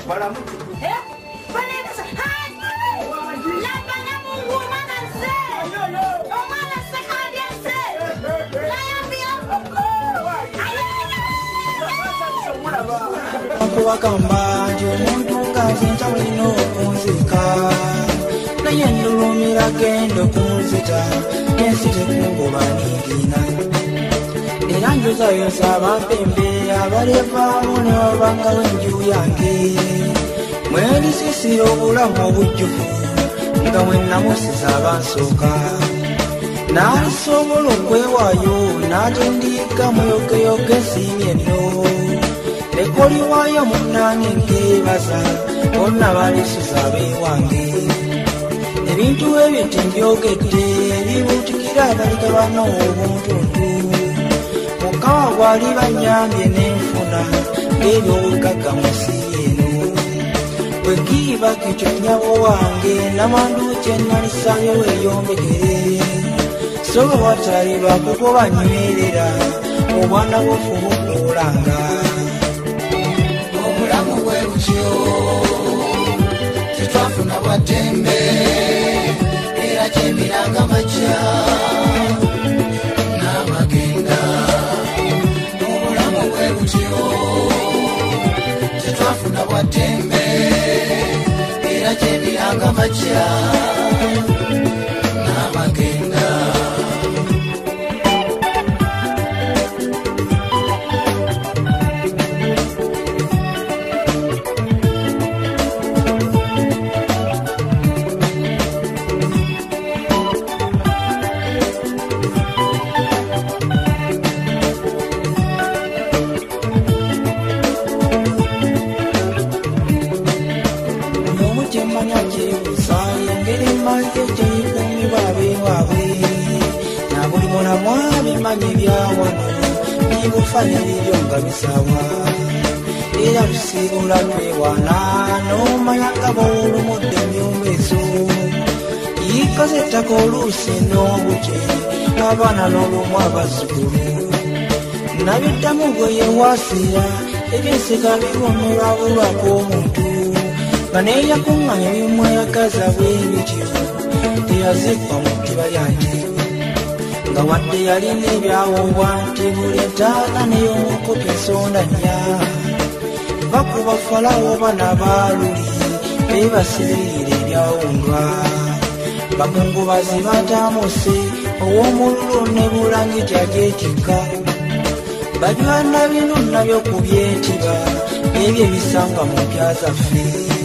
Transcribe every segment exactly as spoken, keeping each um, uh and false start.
Wakamba omuntu ngazinta mulino okunzika naye ndulumira gendo kunzita ensi tekungoba nigina era njozayoza abapembe abalevaamu ne babangawo enju yange mwerisisira obulamu obujjuvu nga mwenamusiza abansooka n'alisobola okwewaayo n'atindiika muyogeyoge esiimye nno ekoliwayo munange nkebaza bonna balisuza abeewange ebintu ebyo tembyogedde ebibuutikira abalika bano obuntuntu mukawa gwali banyambye n'enfuna ng'ebyobugagga mu nsi eno bwe kiiba kityo nnyabo wange namandu kye nalisabye weeyombekere so watali bakuko banywerera obwana bwofuba okuolanga tetwafuna bwatembe era kyemiranga majja n'amagenda obulamu bwe butyo tetwafuna bwatembe era kyemiranga majja n'amagenda Fanya nilionga misawa era tusibula twewana n'omayanga b'olumudde myumbezo yikazettako oluusi n'obuje abaana n'olumu abazzukulu nabiddamu gwe yewaasira ebyenseka biwomerwa bulwako omuntu nga neeyakuŋŋanya bimweyagaza bwe bityo teyazikwa mu ddiba lyange nga wadde yalina ebyawobwa nti buli entaana n'ey'omukopi ensonda nnya bakuba falawo bana baaluli beebasiriire ebyawundwa bakungubazi batamuse ow'omululu ne bulangi gyagyetikka bajwana bino nabyo ku byetiba ebyo ebisanga mu mpya zaffe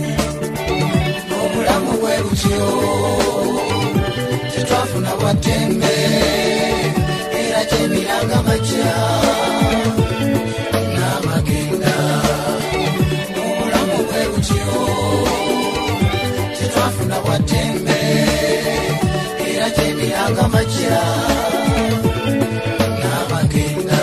obulamu bwe butyo tetwafuna bwatembe era kyemiranga majja n'amagenda obulamu bwe butyo tetwafuna bwatembe era kyemiranga majja n'amagenda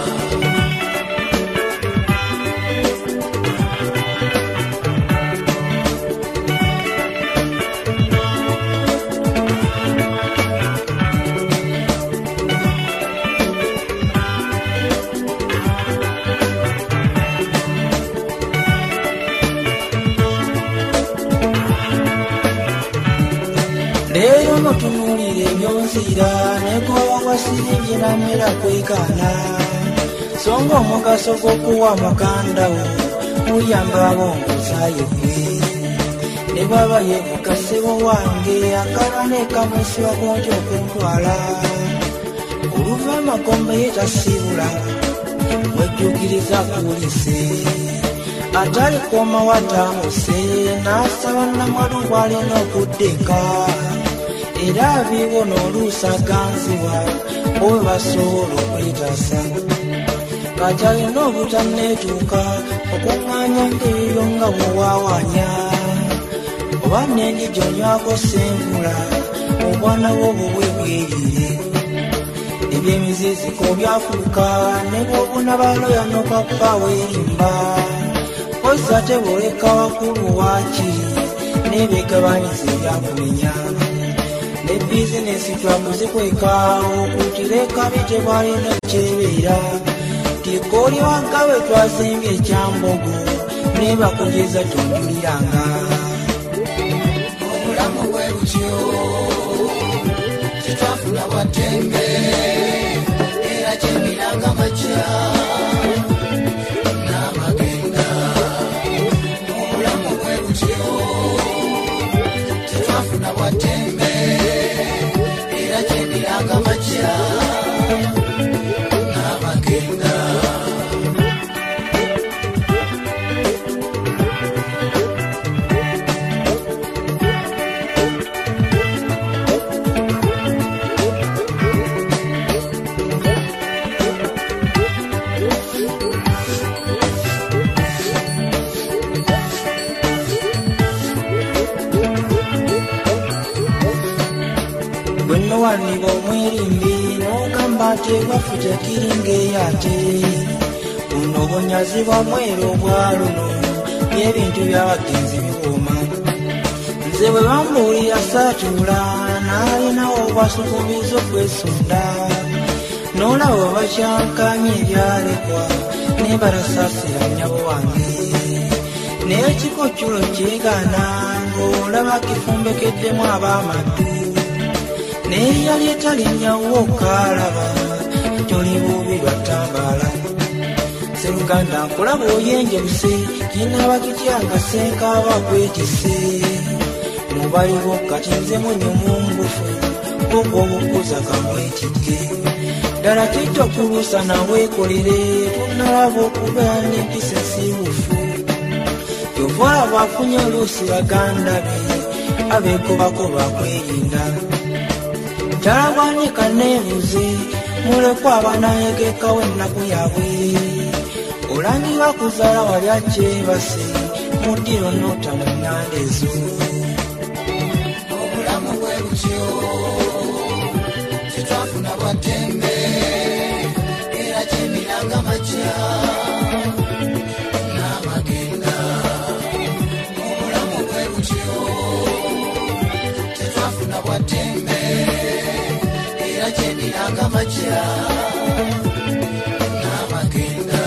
leero notunuulira ebyonzira negowawasiribye namera kwekaana songa omugaso gw'okuwa mugandawo muyamba abongozayo gwe ne bwaba yemukasebo wange akaba nekamwesiba konti okuntwala oluva amagombe yetasibula mwejjukiriza kuwulise atalikoma watamuse n'asaba namwalu bw'alina okuddeka era abiwo n'oluusi aganzibwa owe basobola okwetasa kati alina obutanneetuuka okuŋŋaanya ng'ebyo nga bwewawanya oba nendi gyonywako senvula obwana bw'obubwe bwerire ebyemiziziko byafuuka ne bw'obuna baloya n'okwakubaawo erimba kozza teboleka wakulu waakiri n'ebegabanyiza ebyakumenya ne bizinesi twakuzikweka okutireka bitebwalina kyebeera tikooli wanka we twazimbye ekyambogo nebakugeza tonjuliranga obulamu bwe butyo tetwafuna bwatembe era kyemiranga makya n'amagenda obulamu bwe butyo tetwafuna bwatembe era kyemiranga makya n'amagenda waniba omwerimbi n'ogamba ate bwaffe tekiringa eyate buno obunyazi bwa mwero obwa luno n'ebintu by'abagenzi biwooma nze bwe bambuulira saatuula n'alinawo obwasukubiza okwesunda n'olaba bakyankanye ebyalekwa ne barasaasira nnyabo wange n'ekiko kyulo kyegaana ng'olaba kifumbekeddemu ab'amaddu n'eyali etalinyawo okalaba toli bubi lwatambala seruganda nkulaba oyenjeruse kinaaba kityanga senkaaba gwetise mubaliwo kati nze munyumungufu ogwo obukuza kamwetike ddala kitokulusa naweekolere tunalaba okuba n'empisa ensibufu yovala bwafunye oluusi baganda be abeekobako bakwerinda talabwanika neebuze mulekwa abanayegekawo ennaku yabwe olangi bakuzaala wali akyebase mudiro nota mu nnanda ezo obulamu bwe butyo tetwafuna bwatembe era kyemiranga makya n'amagenda obulamu bwe butyo tetwafuna bwatembe kyemiranga makya n'amagenda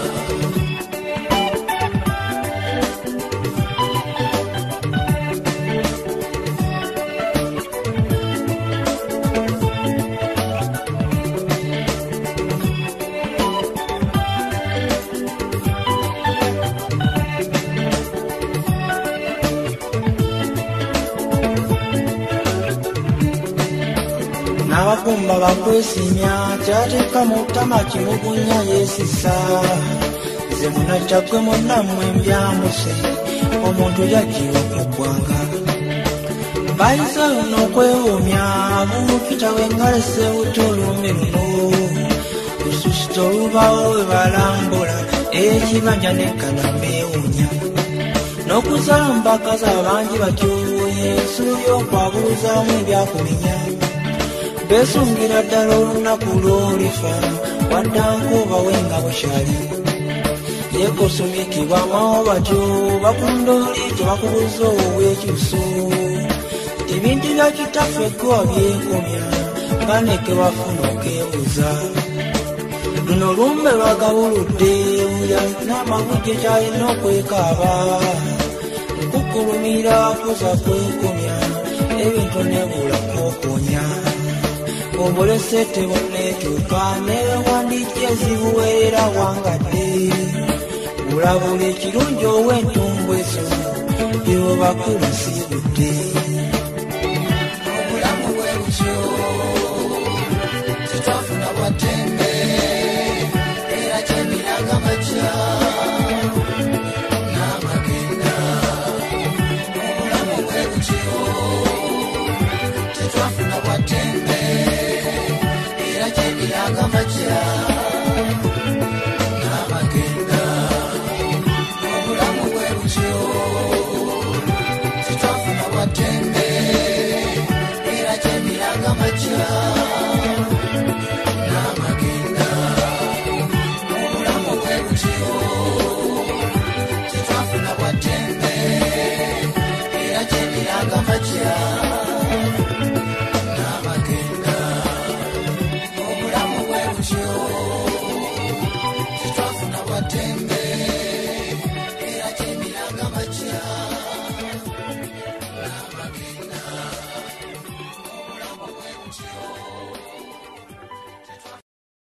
n'abakumba bakwesimya kyateeka mu ttama kimugunya yeesisa nze munakyagwe munnammwe mbyamuse omuntu yajjiwa ku ggwanga bayise luno okwewumya buukita wengalese buto olumbe luno lususita olubawo we balambula ekibanja nekkana mbeewunya n'okuzala mubakazi abangi batyo yensulo y'okwabuluzaamu ebyakuminya besungira ddala olunaku lw'olifa waddankuba wenga bukyali yekosumikibwa mawo batyo bakundooli tebakubuza obwekyuso ebintu bya kitaffe gwe wabyekomya baneke bafuna okeebuza luno lumbe lwagabuludde buya n'amabujje kyalina okwekaaba nkukulumira kuza kwekomya ebintu nebula kwokonya obolese teboneetuuka nebewandiikye ezibuweerera wangadde bulabula ekirungi ow'entumbu ezo byobakulu nsibudde obulamu bwe butyo tetwafuna bwatembe era kyemiranga makya n'amagenda obulamu bwe butyo tetwafuna bwatembe era kyemiranga makya n'amagenda obulamu bwe butyo tetwafuna bwatembe era kyemiranga makya n'amagenda obulamu bwe butyo tetwafuna bwatembe era kyemiranga makya n'amagenda obulamu bwe butyo